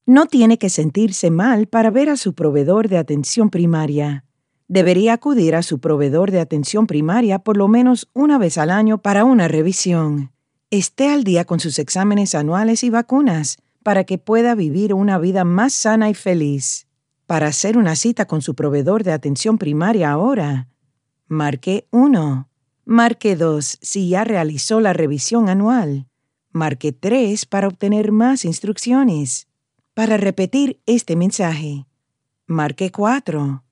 No tiene que sentirse mal para ver a su proveedor de atención primaria. Debería acudir a su proveedor de atención primaria por lo menos una vez al año para una revisión. Esté al día con sus exámenes anuales y vacunas para que pueda vivir una vida más sana y feliz. Para hacer una cita con su proveedor de atención primaria ahora, marque 1. Marque 2 si ya realizó la revisión anual. Marque 3 para obtener más instrucciones. Para repetir este mensaje, marque 4.